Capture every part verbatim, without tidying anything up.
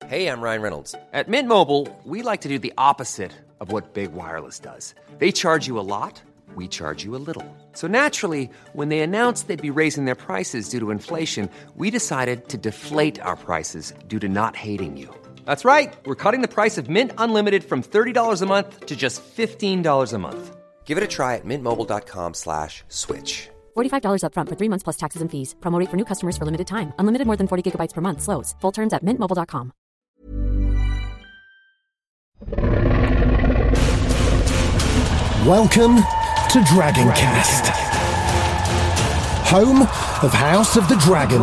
Hey, I'm Ryan Reynolds. At Mint Mobile, we like to do the opposite of what Big Wireless does. They charge you a lot, we charge you a little. So naturally, when they announced they'd be raising their prices due to inflation, we decided to deflate our prices due to not hating you. That's right. We're cutting the price of Mint Unlimited from thirty dollars a month to just fifteen dollars a month. Give it a try at mintmobile.com slash switch. forty-five dollars up front for three months plus taxes and fees. Promo rate for new customers for limited time. Unlimited more than forty gigabytes per month. Slows full terms at mint mobile dot com. Welcome to Dragoncast, home of House of the Dragon.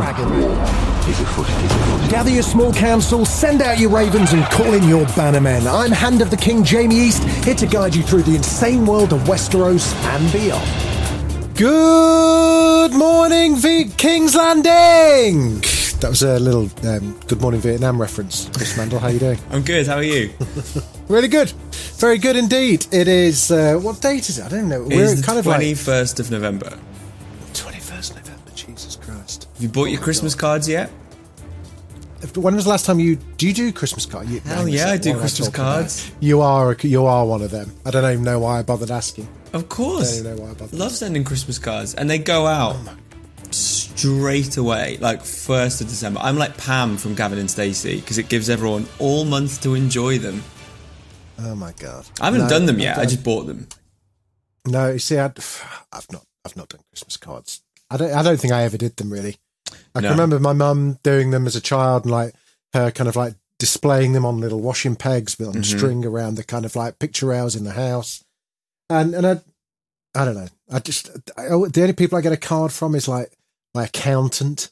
Gather your small council, send out your ravens, and call in your bannermen. I'm Hand of the King Jamie East, here to guide you through the insane world of Westeros and beyond. Good morning, v- King's Landing! That was a little um, Good Morning Vietnam reference. Chris Mandel, how are you doing? I'm good, how are you? Really good. Very good indeed. It is, uh, what date is it? I don't know. It We're is the kind of twenty-first of November. like... twenty-first of November, Jesus Christ. Have you bought your my Christmas God. cards yet? When was the last time you... Do you do Christmas cards? You, Hell yeah, I do Christmas cards. About. You are a, you are one of them. I don't even know why I bothered asking. Of course. I don't even know why I bothered Love asking. sending Christmas cards. And they go out straight away, like first of December. I'm like Pam from Gavin and Stacey, because it gives everyone all month to enjoy them. Oh my God. I haven't No, done them yet, I I just bought them. No, you see, I'd, I've not I've not done Christmas cards. I don't I don't think I ever did them, really. I No. can remember my mum doing them as a child and like her kind of like displaying them on little washing pegs with on Mhm. string around the kind of like picture rails in the house. And and I I don't know. I just I, the only people I get a card from is like my accountant,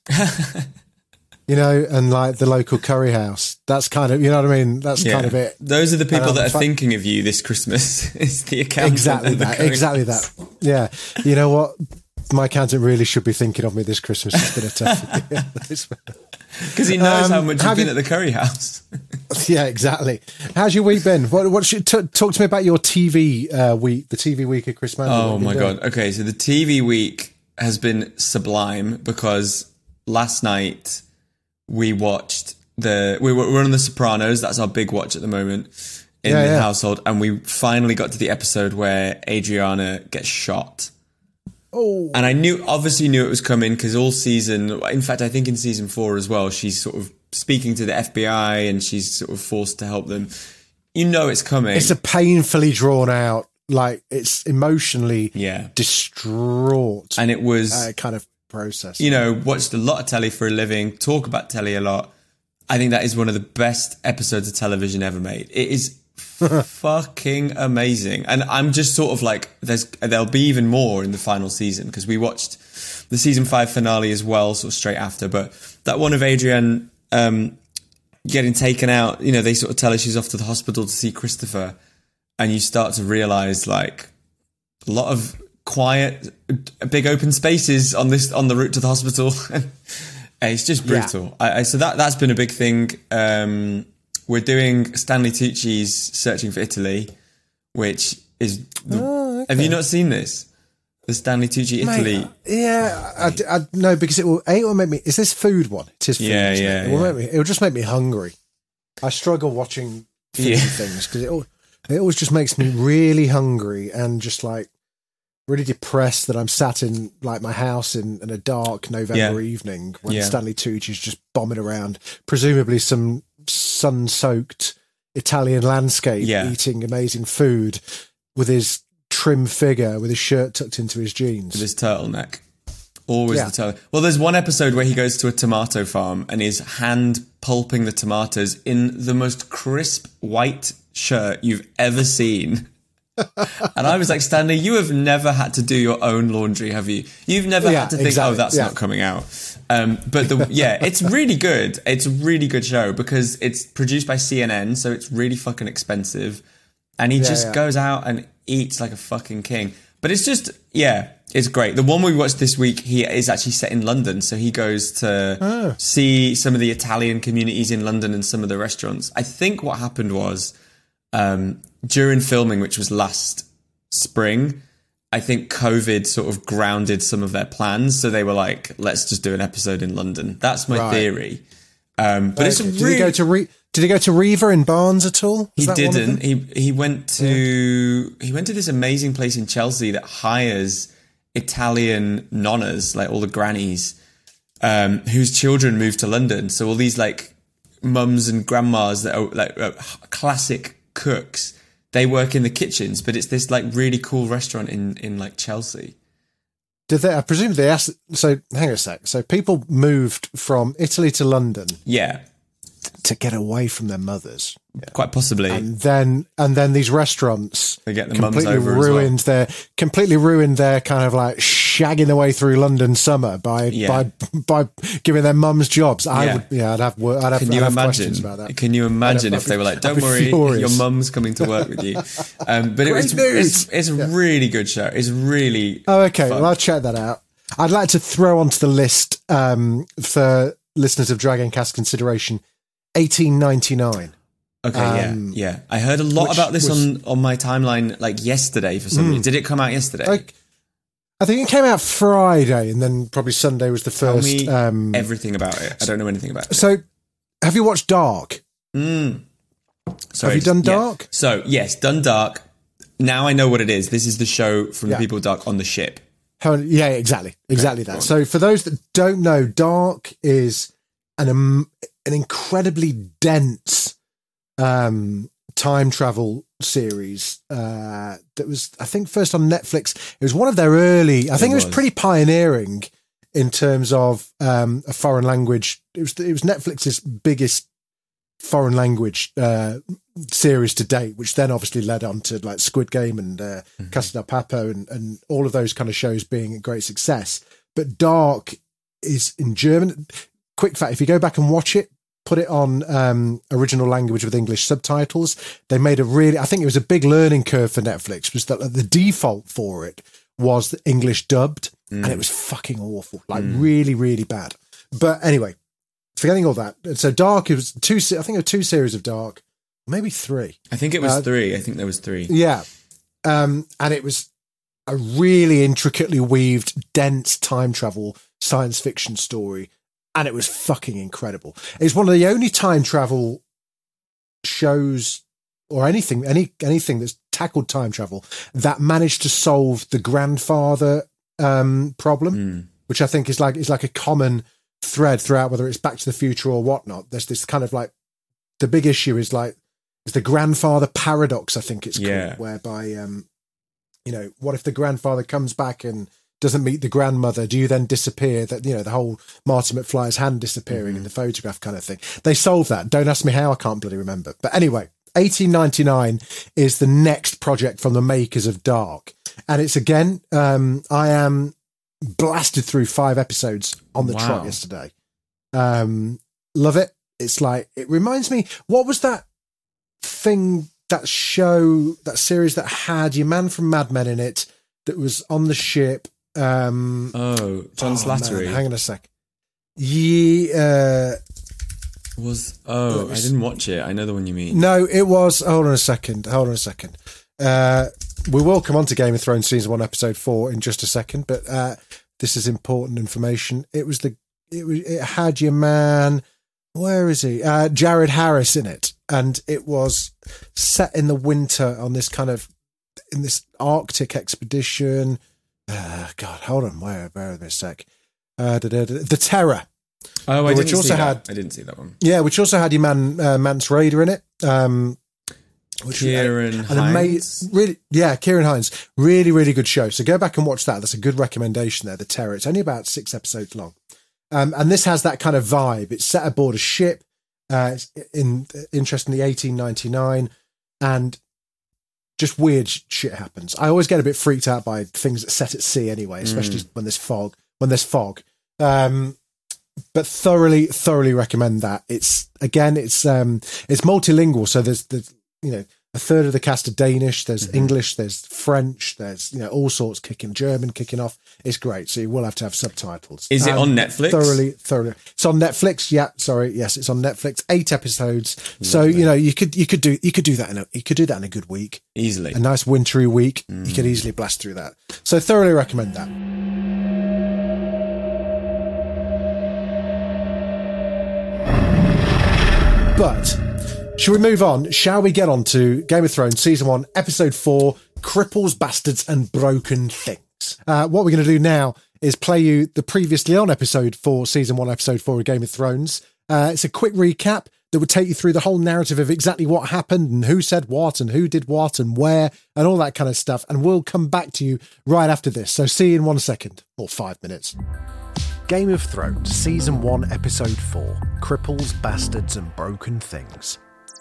you know, and like the local curry house. That's kind of, you know what I mean? That's Yeah. kind of it. Those are the people Um, that are fa- thinking of you this Christmas. It's the accountant. Exactly and the that. curry Exactly house. that. Yeah. You know what? My accountant really should be thinking of me this Christmas. It's been a tough year. Because he knows Um, how much you've have been you- at the curry house. Yeah, exactly. How's your week been? What? What should t- talk to me about your T V uh, week? The T V week of Chris Mandel. Oh What have my you been God. Okay, so the T V week has been sublime because last night we watched the we were we're on The Sopranos. That's our big watch at the moment in Yeah, the yeah. household, and we finally got to the episode where Adriana gets shot. Oh, And I knew, obviously knew it was coming because all season, in fact, I think in season four as well, she's sort of speaking to the F B I and she's sort of forced to help them. You know it's coming. it's a painfully drawn out, like it's emotionally Yeah. distraught And it was, uh, kind of process. you know, watched a lot of telly for a living, talk about telly a lot. I think that is one of the best episodes of television ever made. It is fucking amazing. And I'm just sort of like, there's there'll be even more in the final season because we watched the season five finale as well, sort of straight after. But that one of Adrienne um, getting taken out, you know, they sort of tell her she's off to the hospital to see Christopher. And you start to realize like a lot of quiet, big open spaces on this, on the route to the hospital. It's just brutal. I, I, so that, that's been a big thing. Um, we're doing Stanley Tucci's Searching for Italy, which is... The, Oh, okay. Have you not seen this? The Stanley Tucci Mate, Italy... yeah, I, I, no, because it will. A, it will make me. Is this food one? It is food. Yeah, isn't yeah, It, it will yeah. make me. It will just make me hungry. I struggle watching food Yeah. things because it, al- it always just makes me really hungry and just like really depressed that I'm sat in like my house in, in a dark November Yeah. evening when Yeah. Stanley Tucci is just bombing around, presumably some sun-soaked Italian landscape, Yeah. eating amazing food with his trim figure, with his shirt tucked into his jeans. With his turtleneck. Always Yeah. the turtleneck. Well, there's one episode where he goes to a tomato farm and is hand pulping the tomatoes in the most crisp white shirt you've ever seen. And I was like, Stanley, you have never had to do your own laundry, have you? You've never Yeah, had to think, exactly, oh, that's yeah. not coming out. Um, but the, yeah, it's really good. It's a really good show because it's produced by C N N, so it's really fucking expensive. And he Yeah, just yeah. goes out and eats like a fucking king. But it's just, yeah, it's great. The one we watched this week, he is actually set in London. So he goes to Oh. see some of the Italian communities in London and some of the restaurants. I think what happened was um, during filming, which was last spring, I think COVID sort of grounded some of their plans. So they were like, let's just do an episode in London. That's my Right. theory. Um, but it's a Did really... he go to Re- Did he go to Riva in Barnes at all? He Was that one of didn't. them? He he went to yeah. he went to this amazing place in Chelsea that hires Italian nonnas, like all the grannies, um, whose children moved to London. So all these like mums and grandmas that are like uh, classic cooks, they work in the kitchens, but it's this like really cool restaurant in in like Chelsea. Did they? I presume they asked. So hang on a sec. So people moved from Italy to London, yeah, to get away from their mothers. Yeah. Quite possibly. And then, and then these restaurants They get the mums completely over as ruined well. their, completely ruined their kind of like shagging their way through London summer by, Yeah. by, by giving their mums jobs. I Yeah. would, yeah, I'd have, wor- I'd have, Can I'd you have questions imagine? about that. Can you imagine I'd if have- they were like, I'd "Don't be worry, furious. your mum's coming to work with you." Um, but it was, Great news. it's, it's a really good show. It's really Oh, okay. fun. Well, I'll check that out. I'd like to throw onto the list, um, for listeners of Dragon Cast consideration, eighteen ninety-nine. Okay, Um, yeah, yeah. I heard a lot which about this was- on, on my timeline, like yesterday for some reason. Did it come out yesterday? Like, I think it came out Friday, and then probably Sunday was the Tell first. me um, everything about it. I don't know anything about it. so, have you watched Dark? Mm. Sorry, Have you done yeah. Dark? So, yes, done Dark. Now I know what it is. This is the show from Yeah. the people Dark on the ship. How, yeah, exactly, exactly go on. that. So, for those that don't know, Dark is an um, an incredibly dense um, time travel series uh, that was, I think, first on Netflix. It was one of their early. I think it was, was. pretty pioneering in terms of um, a foreign language. It was it was Netflix's biggest foreign language uh, series to date, which then obviously led on to like Squid Game and uh, Mm-hmm. Casa del Papel and, and all of those kind of shows being a great success. But Dark is in German. Quick fact, if you go back and watch it, put it on um, original language with English subtitles, they made a really, I think it was a big learning curve for Netflix, was that the default for it was the English dubbed, Mm. and it was fucking awful, like really, really bad. But anyway, forgetting all that. So Dark, it was two, se- I think it was two series of Dark, maybe three. I think it was Uh, three. I think there was three. Yeah. Um, and it was a really intricately weaved, dense time travel science fiction story. And it was fucking incredible. It's one of the only time travel shows or anything, any anything that's tackled time travel that managed to solve the grandfather um, problem, Mm. which I think is like is like a common thread throughout, whether it's Back to the Future or whatnot. There's this kind of like the big issue is like is the grandfather paradox, I think it's Yeah. called, whereby um, you know, what if the grandfather comes back and doesn't meet the grandmother? Do you then disappear? That, you know, the whole Marty McFly's hand disappearing Mm-hmm. in the photograph kind of thing. They solved that. Don't ask me how. I can't bloody remember. But anyway, eighteen ninety-nine is the next project from the makers of Dark, and it's again. Um, I am blasted through five episodes on the Wow. trot yesterday. Um, love it. It's like it reminds me. What was that thing? That show, that series that had your man from Mad Men in it, that was on the ship. Um, Oh, John oh, Slattery man, hang on a sec. Yeah, uh, was. Oh, I didn't watch it. I know the one you mean. no, it was. Hold on a second. Hold on a second. Uh, we will come on to Game of Thrones season one, episode four in just a second, but uh, this is important information. It was the. It was. It had your man. Where is he? Uh, Jared Harris in it, and it was set in the winter on this kind of in this Arctic expedition. Uh, God, hold on. Where? Where? A sec. Uh, da, da, da, the Terror. Oh, I Which didn't also see that. had- I didn't see that one. Yeah, which also had your man uh, Mance Raider in it. Um, which Kieran an ama- Hines? really, yeah, Kieran Hines, really, really good show. So go back and watch that. That's a good recommendation there. The Terror. It's only about six episodes long, um, and this has that kind of vibe. It's set aboard a ship. Uh, it's in interestingly eighteen ninety-nine, and just weird sh- shit happens. I always get a bit freaked out by things that set at sea anyway, especially when there's fog. When there's fog. Um, but thoroughly, thoroughly recommend that. It's again, it's um, it's multilingual. So there's the you know a third of the cast are Danish. There's Mm-hmm. English. There's French. There's you know all sorts kicking. German kicking off. It's great. So you will have to have subtitles. Is it Um, on Netflix? Thoroughly, thoroughly. It's on Netflix. Yeah, sorry. Yes, it's on Netflix. Eight episodes. So you know you could you could do you could do that in a you could do that in a good week. Easily. A nice wintry week. Mm. You could easily blast through that. So thoroughly recommend that. But Shall we move on? Shall we get on to Game of Thrones Season one, Episode four, Cripples, Bastards and Broken Things? Uh, what we're going to do now is play you the previously on Episode four, Season one, Episode four of Game of Thrones. Uh, it's a quick recap that would take you through the whole narrative of exactly what happened and who said what and who did what and where and all that kind of stuff. And we'll come back to you right after this. So see you in one second or five minutes. Game of Thrones, Season one, Episode four, Cripples, Bastards and Broken Things.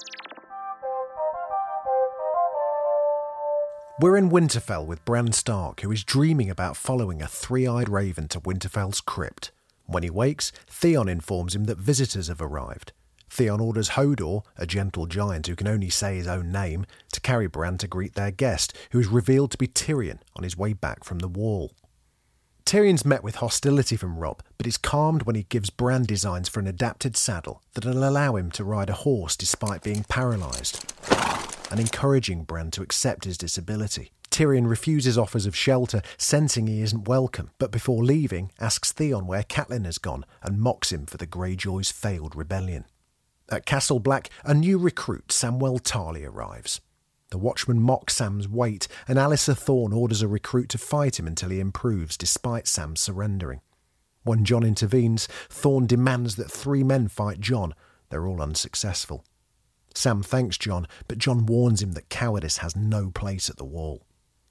We're in Winterfell with Bran Stark, who is dreaming about following a three-eyed raven to Winterfell's crypt. When he wakes, Theon informs him that visitors have arrived. Theon orders Hodor, a gentle giant who can only say his own name, to carry Bran to greet their guest, who is revealed to be Tyrion on his way back from the Wall. Tyrion's met with hostility from Robb, but is calmed when he gives Bran designs for an adapted saddle that'll allow him to ride a horse despite being paralysed, and encouraging Bran to accept his disability. Tyrion refuses offers of shelter, sensing he isn't welcome, but before leaving, asks Theon where Catelyn has gone and mocks him for the Greyjoys' failed rebellion. At Castle Black, a new recruit, Samwell Tarly, arrives. The Watchman mocks Sam's weight, and Alyssa Thorne orders a recruit to fight him until he improves, despite Sam surrendering. When Jon intervenes, Thorne demands that three men fight Jon. They're all unsuccessful. Sam thanks Jon, but Jon warns him that cowardice has no place at the Wall.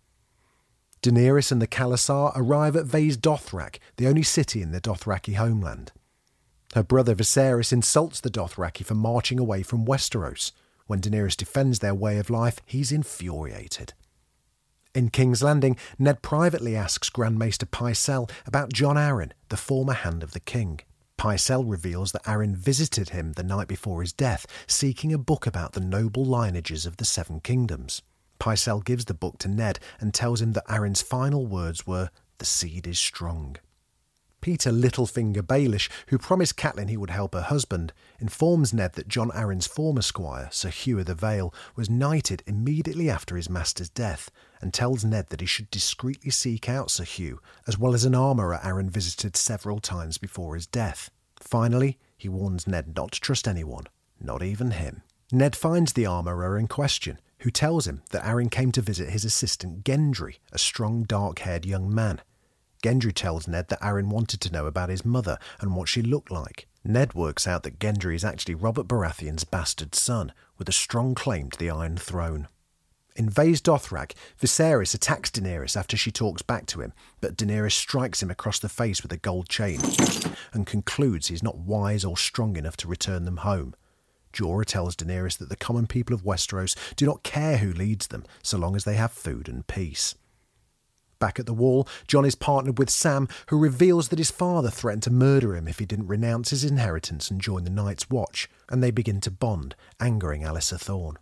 Daenerys and the Khalasar arrive at Vaes Dothrak, the only city in the Dothraki homeland. Her brother Viserys insults the Dothraki for marching away from Westeros. When Daenerys defends their way of life, he's infuriated. In King's Landing, Ned privately asks Grand Maester Pycelle about Jon Arryn, the former Hand of the King. Pycelle reveals that Arryn visited him the night before his death, seeking a book about the noble lineages of the Seven Kingdoms. Pycelle gives the book to Ned and tells him that Arryn's final words were, "The seed is strong." Peter Littlefinger Baelish, who promised Catelyn he would help her husband, informs Ned that Jon Arryn's former squire, Sir Hugh of the Vale, was knighted immediately after his master's death, and tells Ned that he should discreetly seek out Sir Hugh, as well as an armourer Arryn visited several times before his death. Finally, he warns Ned not to trust anyone, not even him. Ned finds the armourer in question, who tells him that Arryn came to visit his assistant Gendry, a strong, dark-haired young man. Gendry tells Ned that Arryn wanted to know about his mother and what she looked like. Ned works out that Gendry is actually Robert Baratheon's bastard son, with a strong claim to the Iron Throne. In Vaes Dothrak, Viserys attacks Daenerys after she talks back to him, but Daenerys strikes him across the face with a gold chain and concludes he's not wise or strong enough to return them home. Jorah tells Daenerys that the common people of Westeros do not care who leads them, so long as they have food and peace. Back at the Wall, Jon is partnered with Sam, who reveals that his father threatened to murder him if he didn't renounce his inheritance and join the Night's Watch, and they begin to bond, angering Alyssa Thorne.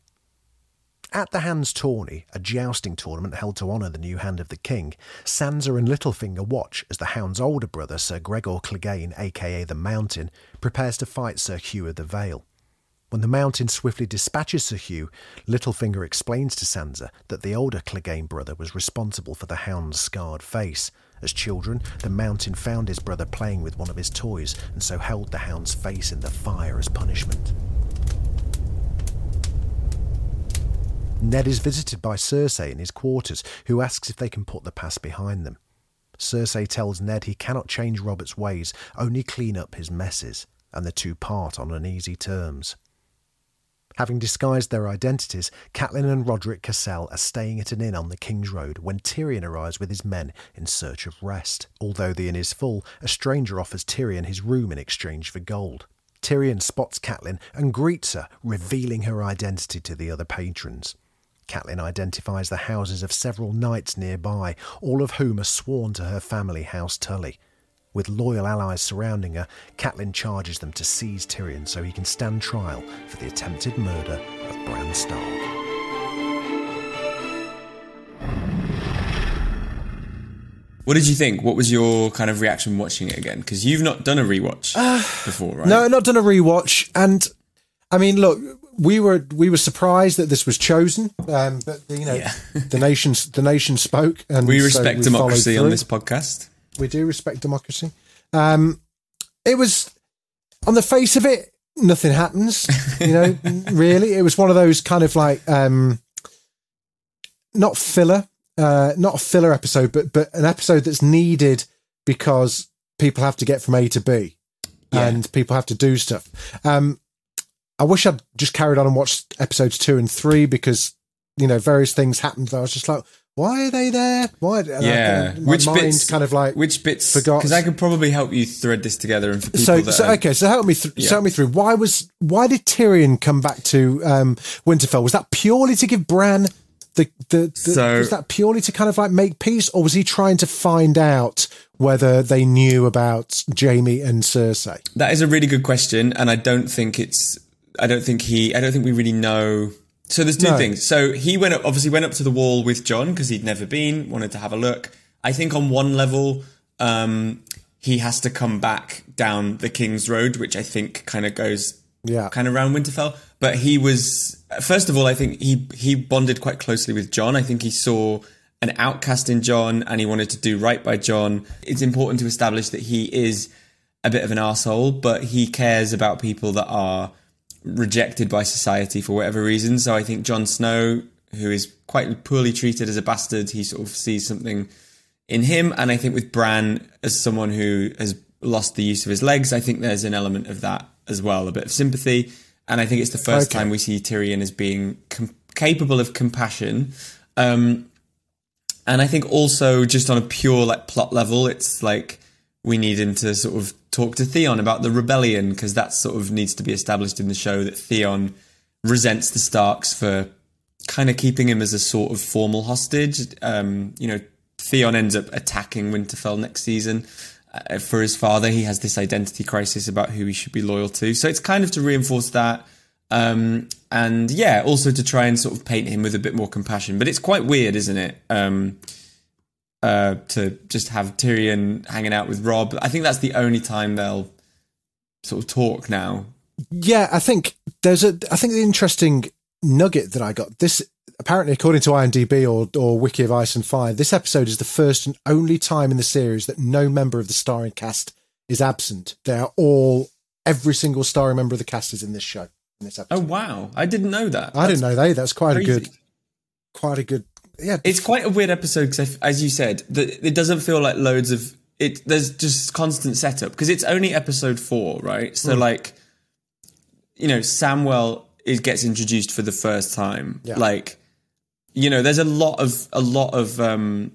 At the Hand's Tourney, a jousting tournament held to honour the new Hand of the King, Sansa and Littlefinger watch as the Hound's older brother, Sir Gregor Clegane, aka the Mountain, prepares to fight Sir Hugh of the Vale. When the Mountain swiftly dispatches Sir Hugh, Littlefinger explains to Sansa that the older Clegane brother was responsible for the Hound's scarred face. As children, the Mountain found his brother playing with one of his toys and so held the Hound's face in the fire as punishment. Ned is visited by Cersei in his quarters, who asks if they can put the past behind them. Cersei tells Ned he cannot change Robert's ways, only clean up his messes, and the two part on uneasy terms. Having disguised their identities, Catelyn and Roderick Cassel are staying at an inn on the King's Road when Tyrion arrives with his men in search of rest. Although the inn is full, a stranger offers Tyrion his room in exchange for gold. Tyrion spots Catelyn and greets her, revealing her identity to the other patrons. Catelyn identifies the houses of several knights nearby, all of whom are sworn to her family House Tully. With loyal allies surrounding her, Catelyn charges them to seize Tyrion so he can stand trial for the attempted murder of Bran Stark. What did you think? What was your kind of reaction watching it again? Because you've not done a rewatch uh, before, right? No, not done a rewatch. And I mean, look, we were we were surprised that this was chosen, um, but you know, yeah. the nation the nation spoke, and we respect so we democracy on this podcast. We do respect democracy. Um, it was, on the face of it, nothing happens, you know, really. It was one of those kind of like, um, not filler, uh, not a filler episode, but, but an episode that's needed because people have to get from A to B yeah. and people have to do stuff. Um, I wish I'd just carried on and watched episodes two and three because, you know, various things happened that I was just like, why are they there? Why? Yeah. Like, my which mind bits, kind of like which bits, forgot. Because I could probably help you thread this together. And for people so, that so are, okay, so help me, th- yeah. so help me through. Why was, why did Tyrion come back to um, Winterfell? Was that purely to give Bran the, the, the so, was that purely to kind of like make peace, or was he trying to find out whether they knew about Jaime and Cersei? That is a really good question, and I don't think it's. I don't think he. I don't think we really know. So there's two no. things. So he went up, obviously went up to the wall with Jon because he'd never been, wanted to have a look. I think on one level, um, he has to come back down the King's Road, which I think kind of goes yeah. kind of around Winterfell. But he was, first of all, I think he he bonded quite closely with Jon. I think he saw an outcast in Jon and he wanted to do right by Jon. It's important to establish that he is a bit of an arsehole, but he cares about people that are rejected by society for whatever reason. So I think Jon Snow, who is quite poorly treated as a bastard, he sort of sees something in him. And I think with Bran, as someone who has lost the use of his legs, I think there's an element of that as well, a bit of sympathy. And I think it's the first okay. time we see Tyrion as being com- capable of compassion. Um, and I think also just on a pure like plot level, it's like we need him to sort of talk to Theon about the rebellion, because that sort of needs to be established in the show, that Theon resents the Starks for kind of keeping him as a sort of formal hostage. Um, you know, Theon ends up attacking Winterfell next season. Uh, for his father, he has this identity crisis about who he should be loyal to. So it's kind of to reinforce that. Um, and yeah, also to try and sort of paint him with a bit more compassion. But it's quite weird, isn't it? Um, uh, to just have Tyrion hanging out with Robb. I think that's the only time they'll sort of talk now. Yeah, I think there's a, I think the interesting nugget that I got, this, apparently, according to IMDb or, or Wiki of Ice and Fire, this episode is the first and only time in the series that no member of the starring cast is absent. They are all, every single starring member of the cast is in this show, in this episode. Oh, wow. I didn't know that. I That's didn't know that. That's quite crazy. a good, quite a good, yeah. It's quite a weird episode because, as you said, the, it doesn't feel like loads of, it. There's just constant setup because it's only episode four, right? So, mm. like, you know, Samwell is, gets introduced for the first time. Yeah. Like, you know, there's a lot of a lot of um,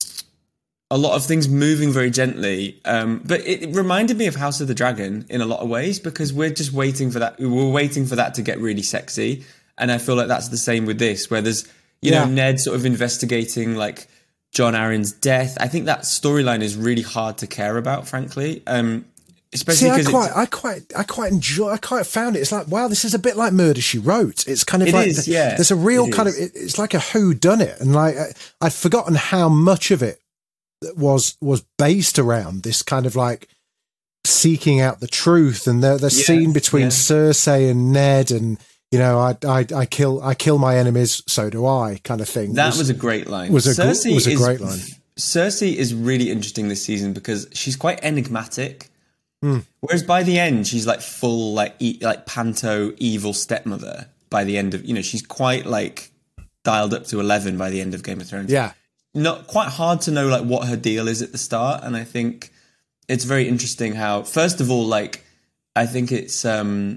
a lot of things moving very gently. Um, but it, it reminded me of House of the Dragon in a lot of ways, because we're just waiting for that. We're waiting for that to get really sexy, and I feel like that's the same with this, where there's you yeah. know Ned sort of investigating like Jon Arryn's death. I think that storyline is really hard to care about, frankly. Um, Especially See, I quite, I quite, I quite enjoy. I quite found it. It's like, wow, this is a bit like Murder She Wrote. It's kind of it like, is, yeah, there's a real it kind is. of. It's like a whodunit, and like I, I'd forgotten how much of it was was based around this kind of like seeking out the truth, and the the yeah, scene between yeah. Cersei and Ned, and you know, I, I, I kill, I kill my enemies, so do I, kind of thing. That was, was a great line. Was a Cersei was a is, great line. Cersei is really interesting this season because she's quite enigmatic. Mm. Whereas by the end, she's like full, like e- like panto evil stepmother. By the end of, you know, she's quite like dialed up to eleven by the end of Game of Thrones. Yeah, not quite hard to know like what her deal is at the start, and I think it's very interesting how, first of all, like I think it's um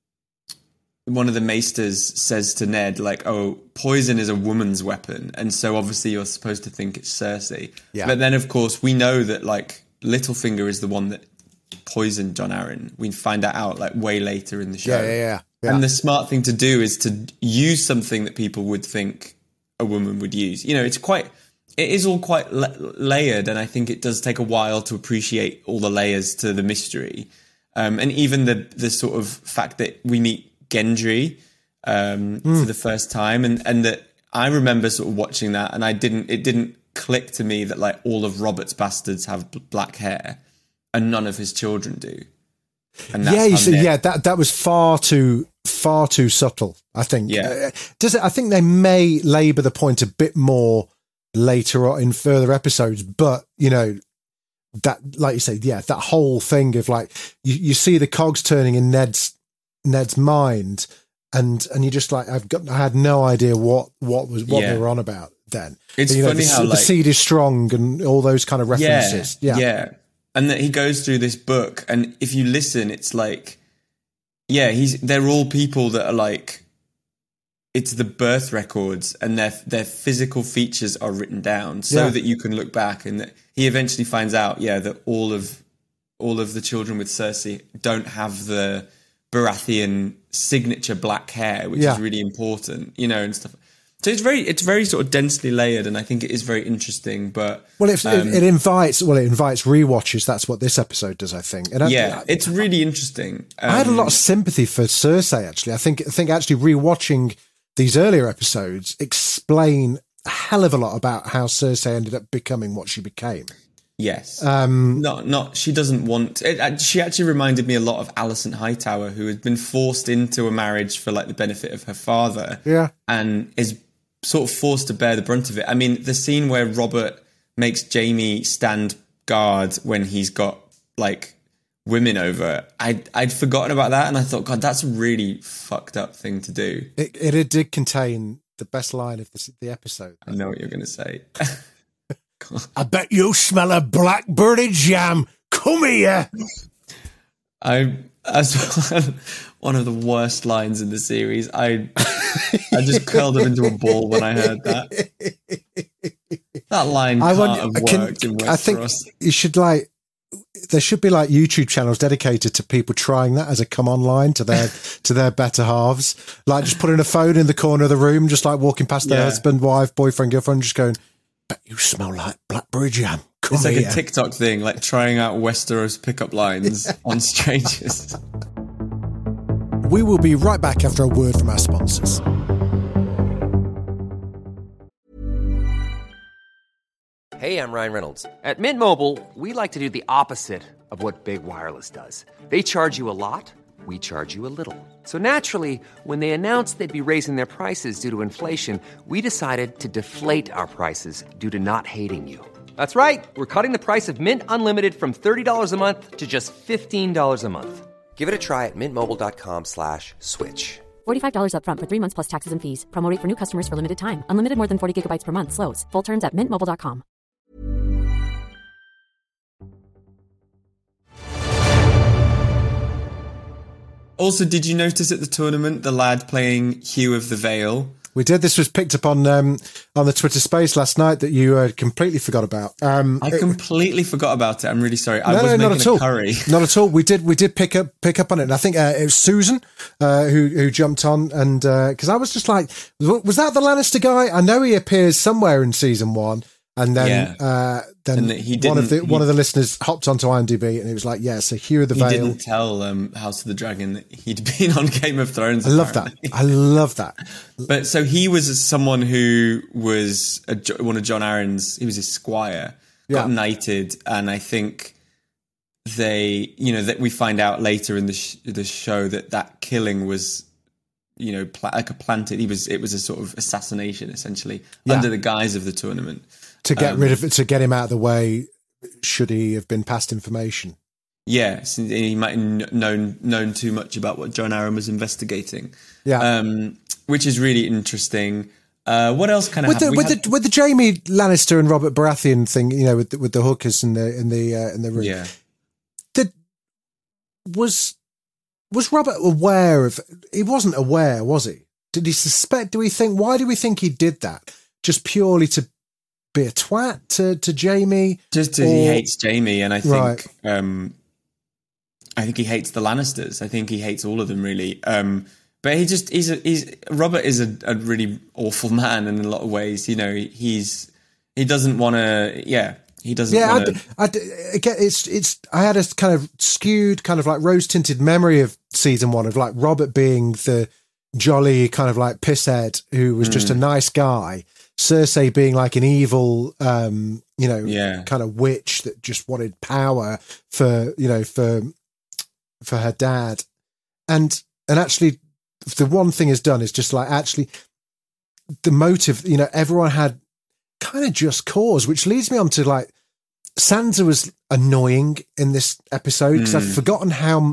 one of the maesters says to Ned like, "Oh, poison is a woman's weapon," and so obviously you're supposed to think it's Cersei. Yeah, but then of course we know that like Littlefinger is the one that poisoned Jon Arryn. We find that out like way later in the show. Yeah, yeah, yeah, yeah. And the smart thing to do is to use something that people would think a woman would use. You know, it's quite, it is all quite la- layered, and I think it does take a while to appreciate all the layers to the mystery. Um, and even the the sort of fact that we meet Gendry um, mm. for the first time, and and that I remember sort of watching that, and I didn't, it didn't click to me that like all of Robert's bastards have b- black hair. And none of his children do. And that's yeah, you see, yeah, that that was far too far too subtle. I think. Yeah. Uh, does it? I think they may labour the point a bit more later on in further episodes, but you know that, like you say, yeah, that whole thing of like you, you see the cogs turning in Ned's Ned's mind, and and you just like I've got I had no idea what what was what Yeah. they were on about then. It's you know, funny the, how the like seed is strong and all those kind of references. Yeah, Yeah, yeah. And that he goes through this book, and if you listen, it's like, yeah, he's they're all people that are like, it's the birth records, and their their physical features are written down so Yeah. that you can look back. And that he eventually finds out, yeah, that all of all of the children with Cersei don't have the Baratheon signature black hair, which Yeah. is really important, you know, and stuff. So it's very, it's very sort of densely layered, and I think it is very interesting. But well, if, um, it, it invites well, it invites rewatches. That's what this episode does, I think. And I, yeah, I, it's really interesting. Um, I had a lot of sympathy for Cersei. Actually, I think I think actually rewatching these earlier episodes explain a hell of a lot about how Cersei ended up becoming what she became. Yes. Um, not, not, she doesn't want, it, she actually reminded me a lot of Alicent Hightower, who had been forced into a marriage for like the benefit of her father. Yeah. And is sort of forced to bear the brunt of it. I mean, the scene where Robert makes Jaime stand guard when he's got like women over, I'd, I'd forgotten about that. And I thought, God, that's a really fucked up thing to do. It, it, it did contain the best line of the, the episode. I know what you're going to say. I bet you smell a blackberry jam. Come here. I that's one of the worst lines in the series. I I just curled up into a ball when I heard that. That line I can't want, have can, worked in Westeros. I think you should like. There should be like YouTube channels dedicated to people trying that as a come on line to their to their better halves. Like just putting a phone in the corner of the room, just like walking past their Yeah. husband, wife, boyfriend, girlfriend, just going, "Bet you smell like blackberry jam." Come It's like here. a TikTok thing, like trying out Westeros pickup lines on strangers. We will be right back after a word from our sponsors. Hey, I'm Ryan Reynolds. At Mint Mobile, we like to do the opposite of what Big Wireless does. They charge you a lot, we charge you a little. So naturally, when they announced they'd be raising their prices due to inflation, we decided to deflate our prices due to not hating you. That's right. We're cutting the price of Mint Unlimited from thirty dollars a month to just fifteen dollars a month. Give it a try at mintmobile.com slash switch. forty-five dollars up front for three months plus taxes and fees. Promo rate for new customers for limited time. Unlimited more than forty gigabytes per month. Slows full terms at mint mobile dot com. Also, did you notice at the tournament the lad playing Hugh of the Vale? We did. This was picked up on um, on the Twitter space last night that you uh, completely forgot about. Um, I completely forgot about it. I'm really sorry. I no, was no, making not at a all. curry. Not at all. We did. We did pick up pick up on it. And I think uh, it was Susan uh, who who jumped on, and because uh, I was just like, was that the Lannister guy? I know he appears somewhere in season one, and then Yeah. uh, then And that he one of the didn't- one he- of the listeners hopped onto IMDb, and he was like, "Yeah, so Hugh of the He Vale." didn't tell um, House of the Dragon that he'd been on Game of Thrones. I love that. apparently. I love that. But so he was someone who was a, one of John Arryn's, he was his squire, got Yeah. knighted, and I think they, you know, that we find out later in the sh- the show that that killing was, you know, pla- like a planted. He was, it was a sort of assassination essentially Yeah. under the guise of the tournament. To get Um, rid of it, to get him out of the way, should he have been past information? Yeah, so he might have kn- known known too much about what John Arryn was investigating. Yeah. um, which is really interesting. Uh, what else kind of With the with the with the Jamie Lannister and Robert Baratheon thing, you know, with the, with the hookers in the in the uh, in the room. yeah. Did was was Robert aware of? He wasn't aware, was he? Did he suspect? Do we think? Why do we think he did that? Just purely to be a twat to to Jamie? Just as he Or- hates Jamie, and I think Right. um, I think he hates the Lannisters. I think he hates all of them really. Um, but he just he's a, he's Robert is a, a really awful man in a lot of ways. You know, he's he doesn't want to. Yeah, he doesn't. Yeah, want I, to. I, again, it's it's. I had a kind of skewed, kind of like rose tinted memory of season one of like Robert being the jolly kind of like pisshead who was just a nice guy. Cersei being like an evil, um, you know, Yeah. kind of witch that just wanted power for you know for for her dad, and and actually the one thing is done is just like actually the motive. You know, everyone had kind of just cause, which leads me on to like Sansa was annoying in this episode because I've forgotten how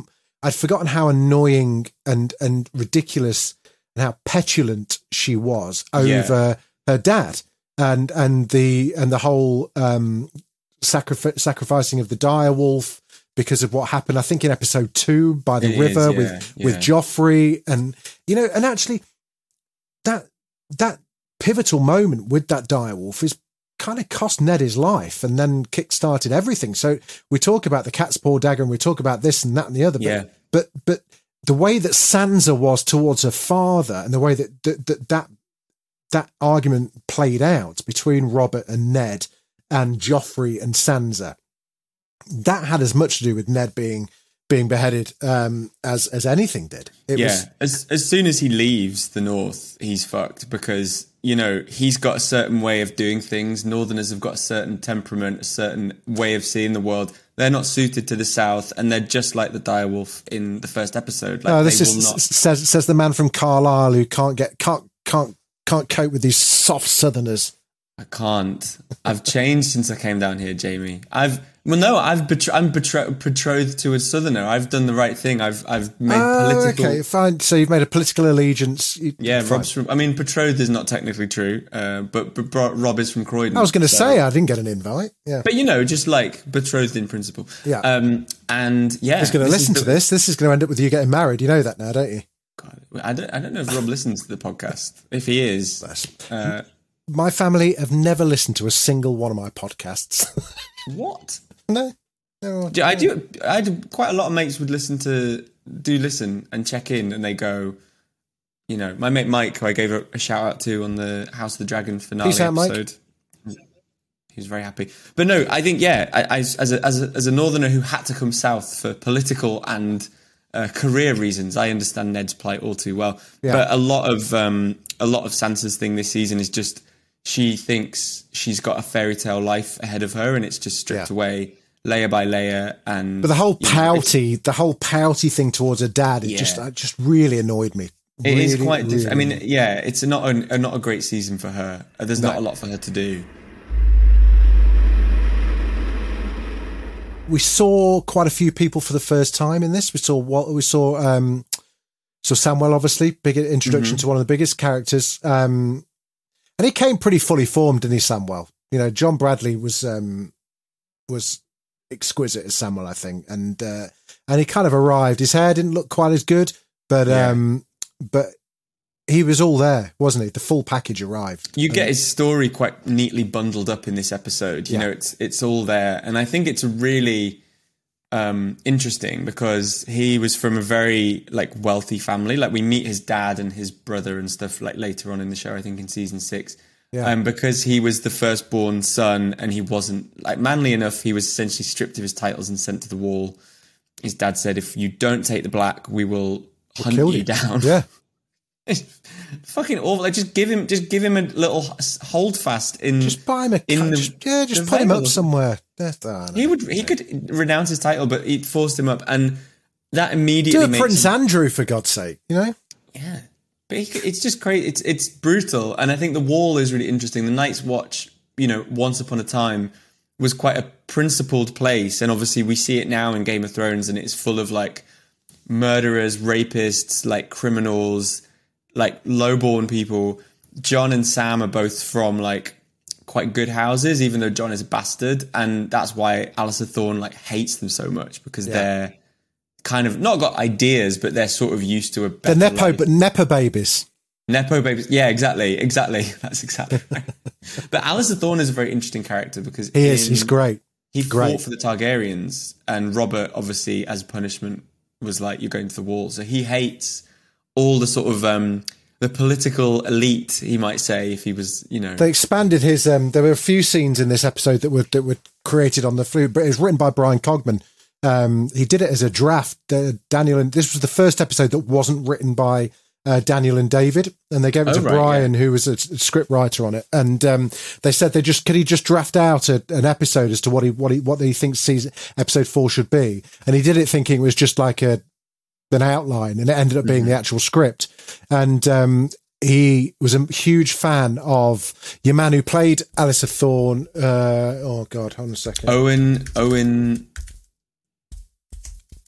I'd forgotten how annoying and and ridiculous and how petulant she was over yeah. her dad and and the and the whole um, sacrifice, sacrificing of the direwolf because of what happened. I think in episode two by the it river is, yeah, with yeah. with Joffrey, and you know, and actually that that pivotal moment with that direwolf is kind of cost Ned his life and then kick-started everything. So we talk about the cat's paw dagger and we talk about this and that and the other, yeah. but, but, but the way that Sansa was towards her father and the way that that, that, that, that argument played out between Robert and Ned and Joffrey and Sansa, that had as much to do with Ned being being beheaded um, as as anything did. It yeah, was, as as soon as he leaves the North, he's fucked because, you know, he's got a certain way of doing things. Northerners have got a certain temperament, a certain way of seeing the world. They're not suited to the South, and they're just like the direwolf in the first episode. Like, oh, this they is will not- says says the man from Carlisle who can't get can't can't can't cope with these soft Southerners. I can't. I've changed since I came down here, Jamie. I've well, no, I've betr- I'm betro- betrothed to a Southerner. I've done the right thing. I've I've made oh, political. Okay, fine. So you've made a political allegiance. You, Yeah, fine. Rob's from. I mean, betrothed is not technically true, uh, but, but Bro- Rob is from Croydon. I was going to so- say I didn't get an invite. Yeah, but you know, just like betrothed in principle. Yeah. Um, and yeah, he's going to this listen is to the- this. This is going to end up with you getting married. You know that now, don't you? God, I don't. I don't know if Rob listens to the podcast. If he is, uh, My family have never listened to a single one of my podcasts. what? no, no. Yeah, I do. I do. Quite a lot of mates would listen to, do listen and check in, and they go, you know, my mate Mike, who I gave a, a shout out to on the House of the Dragon finale Peace out, Mike. episode. He was very happy. But no, I think yeah, I, I, as a as a as a northerner who had to come south for political and uh, career reasons, I understand Ned's plight all too well. Yeah. But a lot of um, a lot of Sansa's thing this season is just she thinks she's got a fairy tale life ahead of her, and it's just stripped Yeah. away layer by layer. And But the whole you know, it's- pouty, the whole pouty thing towards her dad, it Yeah. just, it just really annoyed me. It really, is quite. really Diff- I mean, yeah, it's not a, a not a great season for her. Uh, There's No. not a lot for her to do. we saw quite a few people for the first time in this. We saw what we saw. Um, so Samwell, obviously, big introduction Mm-hmm. to one of the biggest characters, um, and he came pretty fully formed, didn't he, Samwell? You know, John Bradley was um, was exquisite as Samwell, I think, and uh, and he kind of arrived. His hair didn't look quite as good, but Yeah. um, but he was all there, wasn't he? The full package arrived. You get his story quite neatly bundled up in this episode. You Yeah. know, it's it's all there, and I think it's really um, interesting because he was from a very like wealthy family. Like we meet his dad and his brother and stuff like later on in the show. I think in season six. Yeah. Um, because he was the firstborn son and he wasn't like manly enough, he was essentially stripped of his titles and sent to the wall. His dad said, "If you don't take the black, we will hunt Killed you you. down." Yeah. It's fucking awful. Like, just give him, just give him a little hold fast in. Just buy him a in cut. the- just, yeah, just the put him up veil. somewhere. That's- oh, no. He would, he could renounce his title, but he forced him up, and that immediately Do it, makes Prince him- Andrew, for God's sake, you know? Yeah, but he, could- it's just crazy. It's it's brutal, and I think the Wall is really interesting. The Night's Watch, you know, once upon a time was quite a principled place, and obviously we see it now in Game of Thrones, and it's full of like murderers, rapists, like criminals, like lowborn people. Jon and Sam are both from like quite good houses, even though Jon is a bastard, and that's why Alistair Thorne like hates them so much because Yeah. they're kind of not got ideas, but they're sort of used to a The better Nepo, life. but Nepo babies. Nepo babies. Yeah, exactly. Exactly. That's exactly right. But Alistair Thorne is a very interesting character because He is. in- He's great. He Great. fought for the Targaryens, and Robert, obviously, as punishment, was like, "You're going to the wall." So he hates all the sort of um, the political elite, he might say, if he was, you know. They expanded his. Um, there were a few scenes in this episode that were that were created on the flu, but it was written by Brian Cogman. Um, he did it as a draft. Uh, Daniel and this was the first episode that wasn't written by uh, Daniel and David, and they gave it Oh, to right, Brian, yeah. who was a, a script writer on it. And um, they said they just could he just draft out a, an episode as to what he what he what he thinks season episode four should be, and he did it thinking it was just like a an outline, and it ended up being Mm-hmm. the actual script. And um, he was a huge fan of your man who played Alistair Thorne. Uh, oh God, hold on a second. Owen, Owen,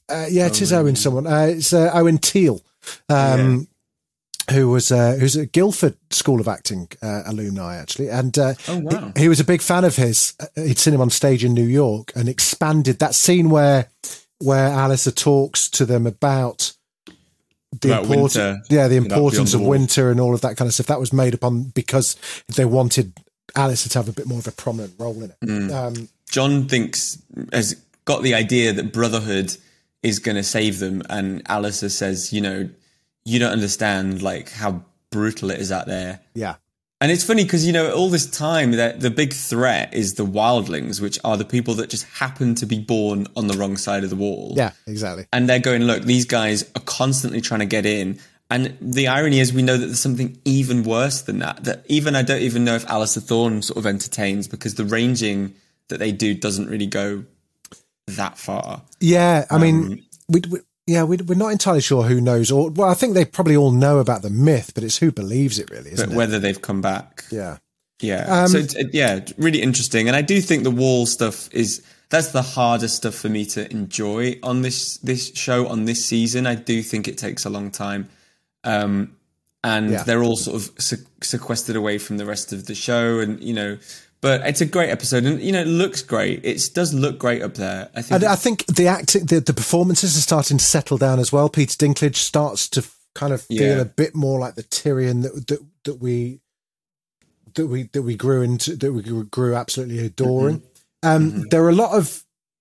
Uh, yeah, it is Owen someone. Uh, it's uh, Owen Teale, um, yeah. who was uh, who's at Guildford School of Acting uh, alumni, actually. And uh, oh, wow. he, he was a big fan of his. He'd seen him on stage in New York and expanded that scene where where Alistair talks to them about the about importance, winter, yeah, the importance of the winter and all of that kind of stuff. That was made upon because they wanted Alistair to have a bit more of a prominent role in it. Mm. Um, John thinks has got the idea that Brotherhood is going to save them, and Alistair says, you know, you don't understand like how brutal it is out there. Yeah. And it's funny because, you know, all this time that the big threat is the wildlings, which are the people that just happen to be born on the wrong side of the wall. Yeah, exactly. And they're going, look, these guys are constantly trying to get in. And the irony is we know that there's something even worse than that, that even I don't even know if Alistair Thorne sort of entertains, because the ranging that they do doesn't really go that far. Yeah, I um, mean, we, we yeah, we, we're not entirely sure who knows. Or well, I think they probably all know about the myth, but it's who believes it, really, isn't but it? Whether they've come back. Yeah, yeah. Um, so it's, it, yeah, really interesting. And I do think the wall stuff is that's the hardest stuff for me to enjoy on this this show on this season. I do think it takes a long time, um, and yeah. they're all sort of se- sequestered away from the rest of the show, and you know. But it's a great episode, and you know it looks great. It does look great up there. I think. And I think the acting, the, the performances are starting to settle down as well. Peter Dinklage starts to kind of feel Yeah. a bit more like the Tyrion that that, that we that we that we grew into, that we grew absolutely adoring. Mm-hmm. Um, mm-hmm. There are a lot of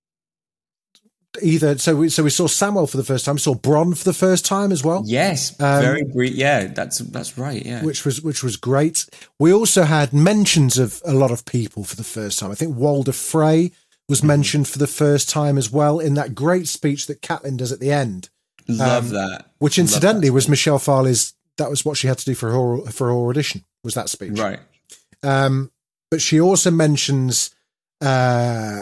either. So we so we saw Samwell for the first time. We saw Bronn for the first time as well. Yes, um, very brief. Yeah, that's that's right. Yeah, which was which was great. We also had mentions of a lot of people for the first time. I think Walder Frey was mm-hmm. mentioned for the first time as well in that great speech that Catelyn does at the end. Love um, that. Which incidentally that was Michelle Farley's. That was what she had to do for her for her audition. Was that speech right? Um, but she also mentions. Uh,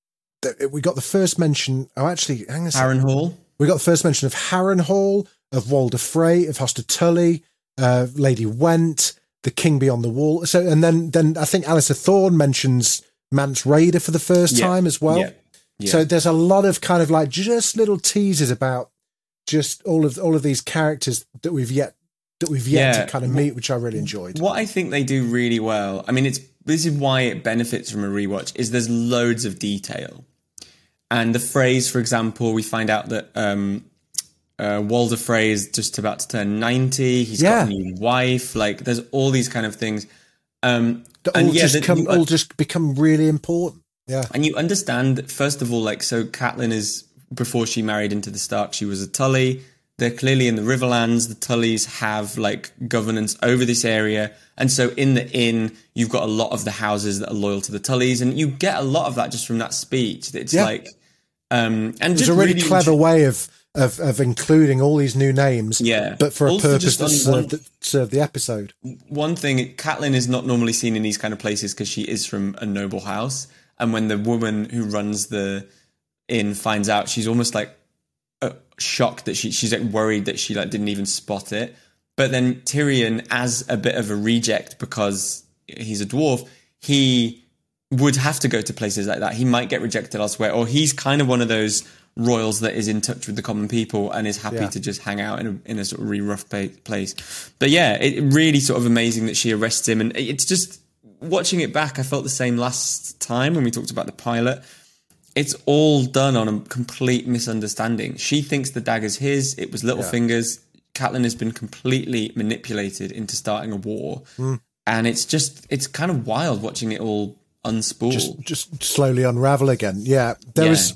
We got the first mention. Oh, actually, hang on a second. Harrenhal. We got the first mention of Harrenhal, of Walder Frey, of Hoster Tully, uh, Lady Went, the King Beyond the Wall. So, and then, then I think Alistair Thorne mentions Mance Rayder for the first yeah. time as well. Yeah. Yeah. So there's a lot of kind of like just little teasers about just all of all of these characters that we've yet that we've yet yeah. to kind of meet, which I really enjoyed. What I think they do really well. I mean, it's this is why it benefits from a rewatch. Is there's loads of detail. And the phrase, for example, we find out that um, uh, Walder Frey is just about to turn ninety. He's yeah. got a new wife. Like, there's all these kind of things. Um, that and all, yeah, just that come, you, all just become really important. Yeah. And you understand, that, first of all, like, so Catelyn is, before she married into the Stark, she was a Tully. They're clearly in the Riverlands. The Tullys have, like, governance over this area. And so in the inn, you've got a lot of the houses that are loyal to the Tullys. And you get a lot of that just from that speech. It's yeah. like... Um, and it's just a really, really clever int- way of, of of including all these new names, yeah. but for a Also purpose that one, served, that served the episode. One thing, Catelyn is not normally seen in these kind of places because she is from a noble house, and when the woman who runs the inn finds out, she's almost like uh, shocked that she she's like worried that she like didn't even spot it. But then Tyrion, as a bit of a reject because he's a dwarf, he would have to go to places like that. He might get rejected elsewhere, or he's kind of one of those royals that is in touch with the common people and is happy yeah. to just hang out in a, in a sort of really rough place. But yeah, it really sort of amazing that she arrests him. And it's just, watching it back, I felt the same last time when we talked about the pilot. It's all done on a complete misunderstanding. She thinks the dagger's his. It was Littlefinger's. Yeah. Catelyn has been completely manipulated into starting a war. Mm. And it's just, it's kind of wild watching it all unspool. Just, just slowly unravel again. Yeah. There yeah. was,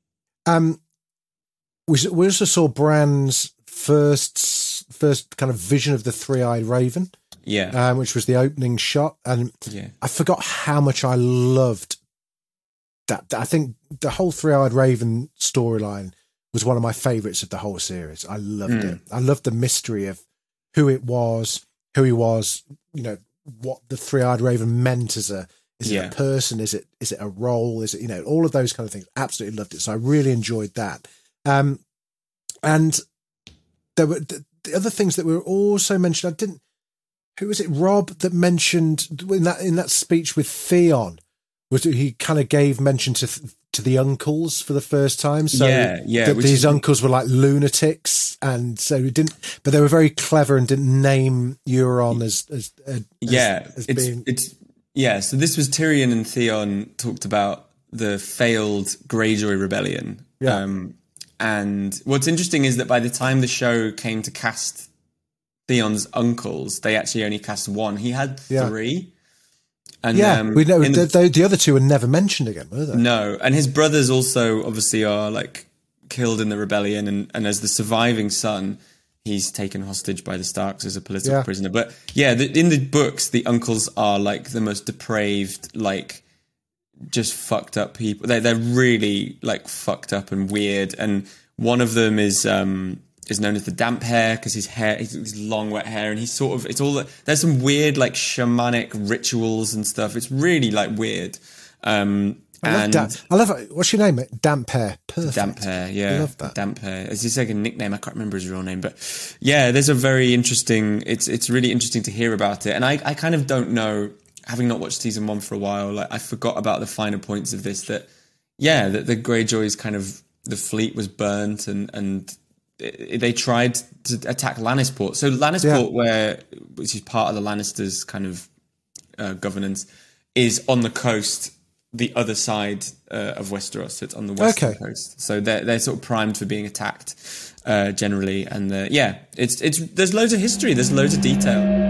um, we, we also saw Bran's first, first kind of vision of the three-eyed raven. Yeah. Um, which was the opening shot. And yeah. I forgot how much I loved that. I think the whole three-eyed raven storyline was one of my favorites of the whole series. I loved mm. it. I loved the mystery of who it was, who he was, you know, what the three-eyed raven meant as a, is yeah. it a person? Is it, is it a role? Is it, you know, all of those kind of things. Absolutely loved it. So I really enjoyed that. Um, and there were the, the other things that were also mentioned. I didn't, who was it? Rob that mentioned in that, in that speech with Theon, was it, he kind of gave mention to to the uncles for the first time. So yeah, yeah. th- these is, uncles were like lunatics, and so he didn't. But they were very clever and didn't name Euron as as, as yeah. As it's being, it's yeah. So this was Tyrion and Theon talked about the failed Greyjoy rebellion. Yeah. Um, and what's interesting is that by the time the show came to cast Theon's uncles, they actually only cast one. He had yeah. three. And, yeah, um, we know the, the, the other two were never mentioned again, were they? No, and his brothers also obviously are like killed in the rebellion, and, and as the surviving son, he's taken hostage by the Starks as a political yeah. prisoner. But yeah, the, in the books, the uncles are like the most depraved, like just fucked up people. They they're really like fucked up and weird. And one of them is um is known as the damp hair because his hair, his long wet hair, and he's sort of it's all there's some weird like shamanic rituals and stuff. It's really like weird. Um, I love and damp. I love it. What's your name? Mate? Damp hair. Perfect. Damp hair. Yeah, I love that. Damp hair. It's his second nickname. I can't remember his real name, but yeah, there's a very interesting. It's it's really interesting to hear about it, and I I kind of don't know. Having not watched season one for a while, like I forgot about the finer points of this. That yeah, that the Greyjoys kind of the fleet was burnt, and and it, they tried to attack Lannisport. So Lannisport, yeah. where which is part of the Lannisters' kind of uh, governance, is on the coast, the other side uh, of Westeros. So it's on the western okay. coast. So they're they're sort of primed for being attacked uh, generally, and uh, yeah, it's it's there's loads of history, there's loads of detail.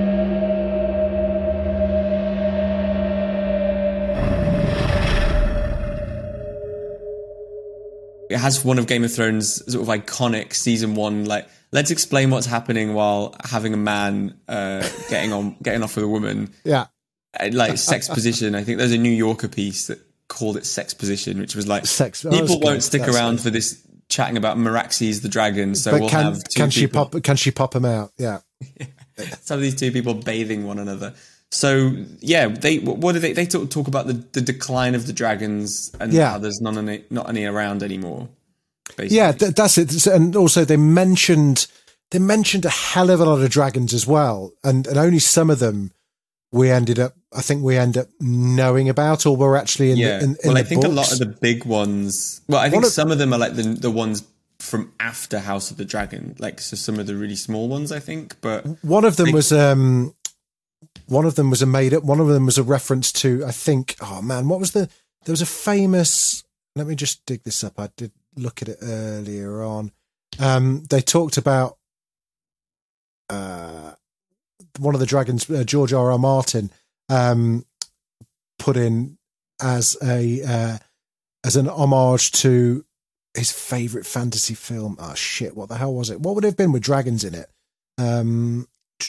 It has one of Game of Thrones' sort of iconic season one, like, let's explain what's happening while having a man uh, getting on, getting off with a woman. Yeah. Like sex position. I think there's a New Yorker piece that called it sex position, which was like, sex, oh, people won't good. stick that's around good. for this chatting about Meraxes the dragon. So but we'll can, have two can she people. pop? Can she pop them out? Yeah. Some of these two people bathing one another. So yeah, they what do they they talk, talk about the, the decline of the dragons and yeah. how there's not any not any around anymore. Basically. Yeah, th- that's it. And also they mentioned they mentioned a hell of a lot of dragons as well, and and only some of them we ended up. I think we end up knowing about, or were actually in yeah. the in, in well, the I think books. a lot of the big ones. Well, I think of, some of them are like the the ones from after House of the Dragon, like so some of the really small ones. I think, but one of them they, was um. One of them was a made up. One of them was a reference to, I think. Oh man, what was the? There was a famous. Let me just dig this up. I did look at it earlier on. Um, they talked about uh, one of the dragons, uh, George R. R. Martin, um, put in as a uh, as an homage to his favorite fantasy film. Oh shit! What the hell was it? What would it have been with dragons in it? Um,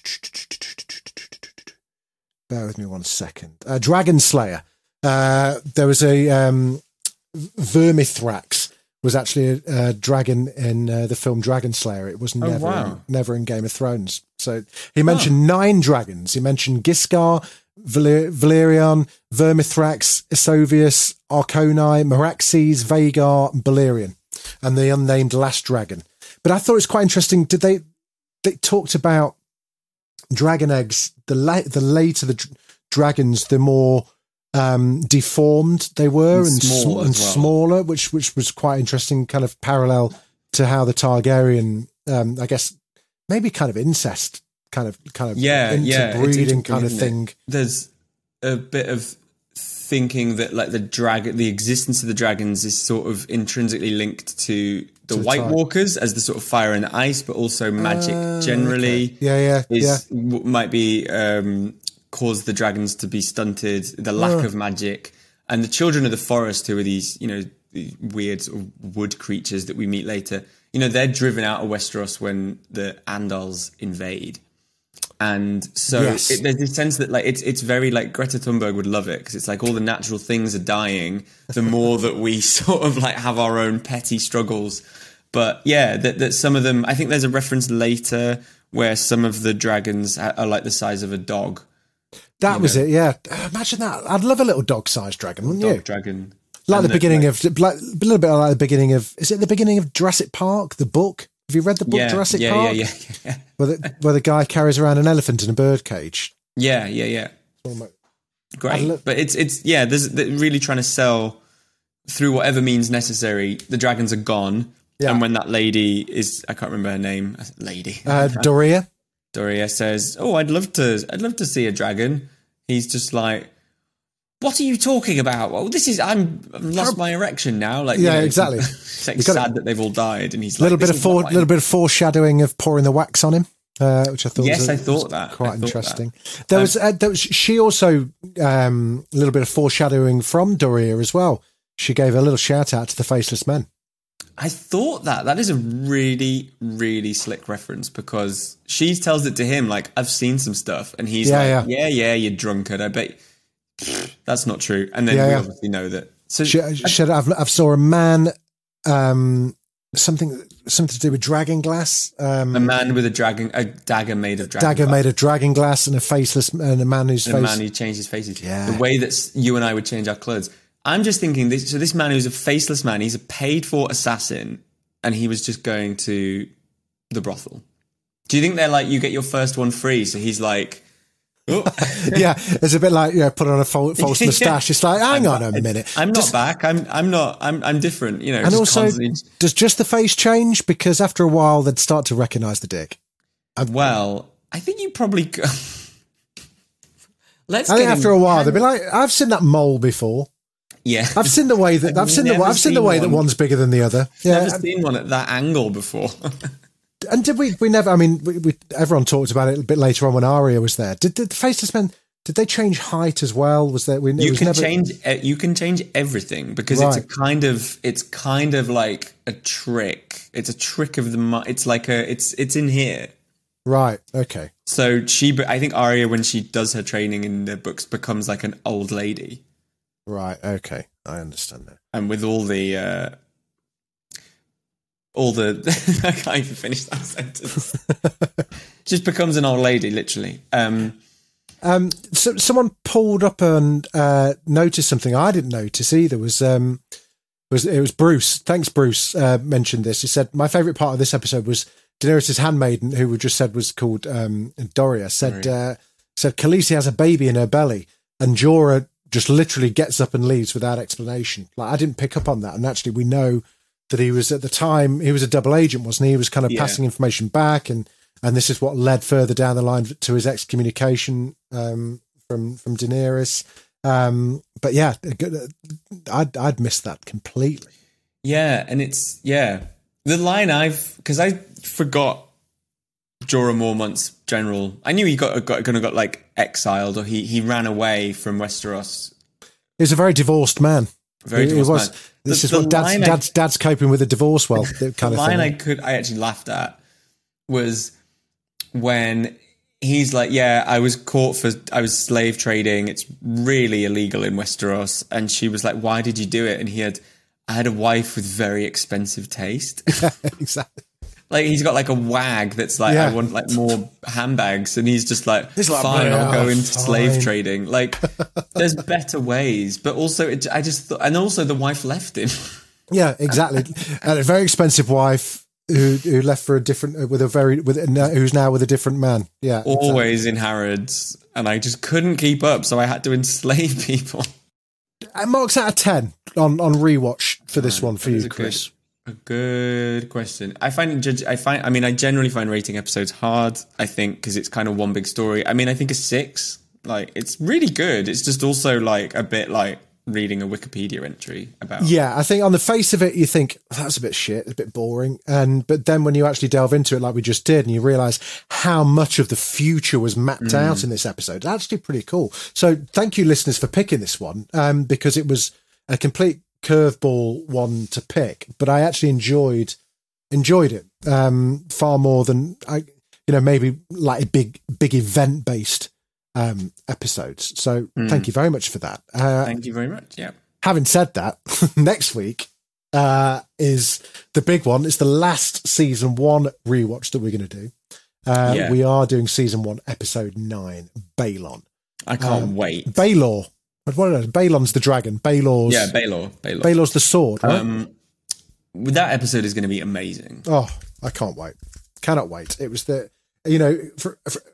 Bear with me one second. Uh, Dragon Slayer. Uh, there was a um, Vermithrax was actually a, a dragon in uh, the film Dragon Slayer. It was never, oh, wow. in, never in Game of Thrones. So he mentioned oh. nine dragons. He mentioned Giscar, Valer- Valerion, Vermithrax, Isovius, Arconi, Meraxes, Vagar, and Balerion, and the unnamed last dragon. But I thought it was quite interesting. Did they? They talked about dragon eggs. The la- the later the dr- dragons, the more um, deformed they were and, and, small sm- and well. smaller, which which was quite interesting. Kind of parallel to how the Targaryen, um, I guess, maybe kind of incest, kind of kind of yeah, yeah, interbreeding kind of thing. It? There's a bit of thinking that like the dragon, the existence of the dragons is sort of intrinsically linked to the to the White time. Walkers as the sort of fire and ice, but also magic uh, generally. Okay. Yeah, yeah, is, yeah. W- might be um, cause the dragons to be stunted. The lack uh. of magic, and the children of the forest, who are these, you know, weird sort of wood creatures that we meet later. You know, they're driven out of Westeros when the Andals invade. And so yes. it, there's this sense that like it's it's very like Greta Thunberg would love it because it's like all the natural things are dying. The more that we sort of like have our own petty struggles, but yeah, that that some of them. I think there's a reference later where some of the dragons are, are like the size of a dog. That was know? it. Yeah, imagine that. I'd love a little dog-sized dragon, wouldn't Dog you? dragon, like and the the, beginning like, of like a little bit like the beginning of. Is it the beginning of Jurassic Park? The book. Have you read the book yeah, Jurassic yeah, Park? Yeah, yeah, yeah. Where the, where the guy carries around an elephant in a bird cage. Yeah, yeah, yeah. great. look- But it's it's yeah, there's they're really trying to sell through whatever means necessary. The dragons are gone, Yeah. and when that lady is, I can't remember her name, lady Uh, Doria. Doria says, "Oh, I'd love to, I'd love to see a dragon." He's just like, "What are you talking about? Well, this is I'm I've lost my erection now." Like, Yeah, you know, exactly. It's like You gotta- sad that they've all died, and he's A little like, bit "This of is fore, what I-" little bit of foreshadowing of pouring the wax on him, uh, which I thought Yes, was, a- I thought was that. quite I thought interesting. that. There Um, was, uh, there was she also um, a little bit of foreshadowing from Doria as well. She gave a little shout out to the Faceless Men. I thought that that is a really, really slick reference because she tells it to him like, "I've seen some stuff," and he's Yeah, like, yeah. "Yeah, yeah, you drunkard. I bet that's not true." And then Yeah, we yeah. obviously know that. So She, she said, "I've, I've saw a man, um, something something to do with dragon glass, um, a man with a dragon, a dagger made of dragon dagger glass. made of dragon glass, and a faceless and a man whose And a face." man who changed his faces. Yeah. The way that s- you and I would change our clothes. I'm just thinking this. So this man who's a faceless man, he's a paid for assassin, and he was just going to the brothel. Do you think they're like, you get your first one free? So he's like, oh. Yeah, it's a bit like, yeah, put on a fal- false Yeah. moustache. It's like, hang on a I'm- minute. I'm not Does- back. I'm I'm not. I'm I'm different. You know. and just also, constantly- does just the face change? Because after a while, they'd start to recognise the dick. well, I think you probably. Go- Let's. I think get after him- a while, they'd be like, I've seen that mole before. Yeah. I've seen the way that I've I've seen the never I've seen the seen way that one. one's bigger than the other. Yeah, Never seen one at that angle before. and did we? We never. I mean, we, we everyone talked about it a bit later on when Arya was there. Did, did the Faceless Men? Did they change height as well? Was there? We, it you was can never, change. uh, You can change everything because it's Right. a kind of. It's kind of like a trick. It's a trick of the. mi- It's like a. It's it's in here. Right. Okay. So she. I think Arya, when she does her training in the books, becomes like an old lady. Right. Okay. I understand that. And with all the uh all the I can't even finish that sentence. Just becomes an old lady, literally. Um Um, so someone pulled up and uh, noticed something I didn't notice either. Was um, was it was Bruce? Thanks, Bruce. Uh, mentioned this. He said my favourite part of this episode was Daenerys' handmaiden, who we just said was called um, Doria. Said uh, said Khaleesi has a baby in her belly, and Jorah just literally gets up and leaves without explanation. Like I didn't pick up on that, and actually we know that he was at the time he was a double agent, wasn't he? He was kind of Yeah. passing information back, and and this is what led further down the line to his excommunication um, from from Daenerys. Um, but yeah, I'd I'd missed that completely. yeah, and it's yeah. The line I've because I forgot Jorah Mormont's general. I knew he got got gonna got like exiled or he he ran away from Westeros. He was a very divorced man. Very He- he divorced was. man. This The- is the what dad's, line I- dad's dad's coping with a divorce well, that kind The of line I thing. could I actually laughed at was when he's like, "Yeah, I was caught for I was slave trading. It's really illegal in Westeros." And she was like, "Why did you do it?" And he had, "I had a wife with very expensive taste." Exactly. Like he's got like a wag that's like, Yeah. "I want like more handbags," and he's just like, He's like, "Fine, I'll "Yeah, go into fine." slave trading." Like, there's better ways, but also it, I just thought, and also the wife left him. Yeah, exactly. And a very expensive wife who who left for a different with a very with who's now with a different man. Yeah, exactly. Always in Harrods, and I just couldn't keep up, so I had to enslave people. Uh, Marks out of ten on on rewatch for this one for That is you, a good- Chris. A good question. I find judge. I find. I mean, I generally find rating episodes hard. I think because it's kind of one big story. I mean, I think a six. Like, it's really good. It's just also like a bit like reading a Wikipedia entry about. Yeah, I think on the face of it, you think oh, that's a bit shit, a bit boring, and but then when you actually delve into it, like we just did, and you realise how much of the future was mapped Mm. out in this episode, it's actually pretty cool. So thank you, listeners, for picking this one, um, because it was a complete curveball one to pick, but I actually enjoyed enjoyed it um, far more than I, you know, maybe like a big big event based um, episodes. So thank you very much for that. Uh, Thank you very much. Yeah. having said that, next week uh, is the big one. It's the last season one rewatch that we're going to do. Uh, Yeah. We are doing season one, episode nine, Balon. I can't Um, wait. Baelor. What is it? Balon's the dragon. Baelor's, Yeah, Baelor. Baelor. Baelor's the sword. Right? Um, that episode is going to be amazing. Oh, I can't wait. Cannot wait. It was the, you know, for, for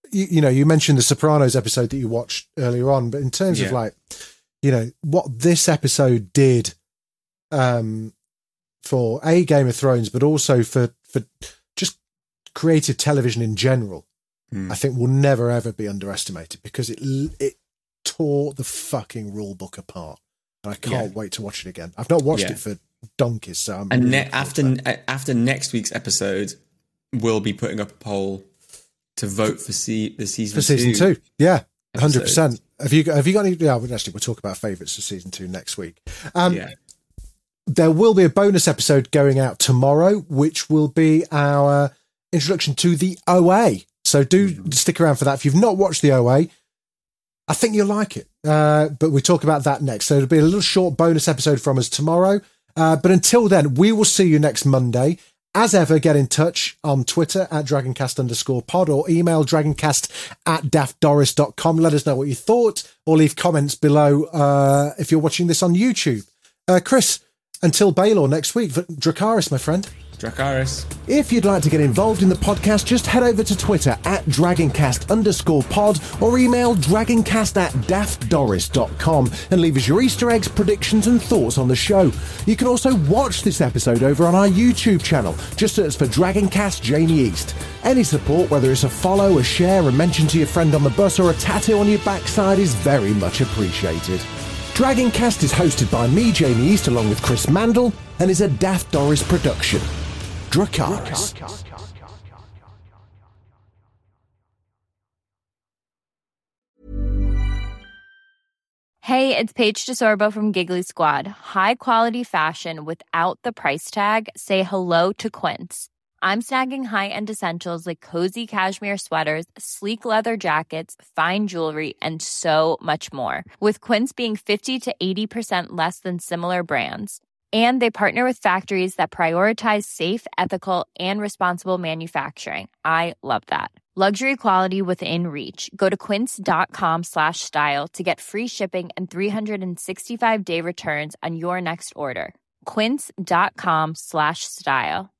you, you know, you mentioned the Sopranos episode that you watched earlier on, but in terms Yeah. of like, you know, what this episode did um, for a Game of Thrones, but also for, for just creative television in general, Mm. I think will never ever be underestimated because it it tore the fucking rule book apart, and I can't Yeah. wait to watch it again. I've not watched Yeah. it for donkeys, so I'm And really ne- looking forward after to that. after next week's episode, we'll be putting up a poll to vote for se- the season for season two, two. yeah, hundred percent. episodes. Have you got, have you got any? Yeah, well, actually, we'll talk about favourites for season two next week. Um, Yeah. There will be a bonus episode going out tomorrow, which will be our introduction to the O A. So do Mm-hmm. stick around for that. If you've not watched the O A, I think you'll like it. Uh, but we'll talk about that next. So it'll be a little short bonus episode from us tomorrow. Uh, but until then, we will see you next Monday. As ever, get in touch on Twitter at dragoncast underscore pod or email dragoncast at daft doris dot com. Let us know what you thought or leave comments below uh, if you're watching this on YouTube. Uh, Chris, until Baylor next week, Dracarys, my friend. Dracarys. If you'd like to get involved in the podcast, just head over to Twitter at dragoncast underscore pod or email dragoncast at daft doris dot com and leave us your Easter eggs, predictions and thoughts on the show. You can also watch this episode over on our YouTube channel. Just search for Dragoncast Jamie East. Any support, whether it's a follow, a share, a mention to your friend on the bus or a tattoo on your backside is very much appreciated. Dragoncast is hosted by me, Jamie East, along with Chris Mandel, and is a Daft Doris production. Dracarys. Hey, it's Paige DeSorbo from Giggly Squad. High quality fashion without the price tag. Say hello to Quince. I'm snagging high-end essentials like cozy cashmere sweaters, sleek leather jackets, fine jewelry, and so much more. With Quince being fifty to eighty percent less than similar brands. And they partner with factories that prioritize safe, ethical, and responsible manufacturing. I love that. Luxury quality within reach. Go to quince.com slash style to get free shipping and three sixty-five day returns on your next order. Quince.com slash style.